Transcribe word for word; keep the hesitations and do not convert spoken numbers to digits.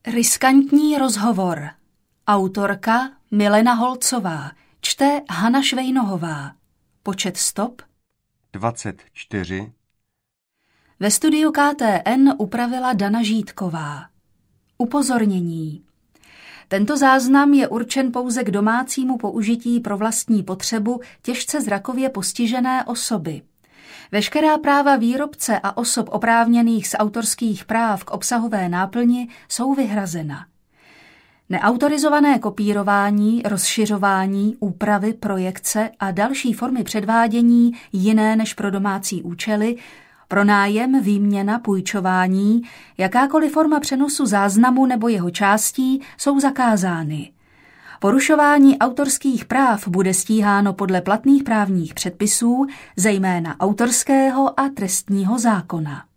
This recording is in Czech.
Riskantní rozhovor. Autorka Milena Holcová. Čte Hana Švejnohová. Počet stop dvacet čtyři. Ve studiu K T N upravila Dana Žítková. Upozornění. Tento záznam je určen pouze k domácímu použití pro vlastní potřebu těžce zrakově postižené osoby. Veškerá práva výrobce a osob oprávněných z autorských práv k obsahové náplni jsou vyhrazena. Neautorizované kopírování, rozšiřování, úpravy, projekce a další formy předvádění jiné než pro domácí účely, pronájem, výměna, půjčování, jakákoliv forma přenosu záznamu nebo jeho částí jsou zakázány. Porušování autorských práv bude stíháno podle platných právních předpisů, zejména autorského a trestního zákona.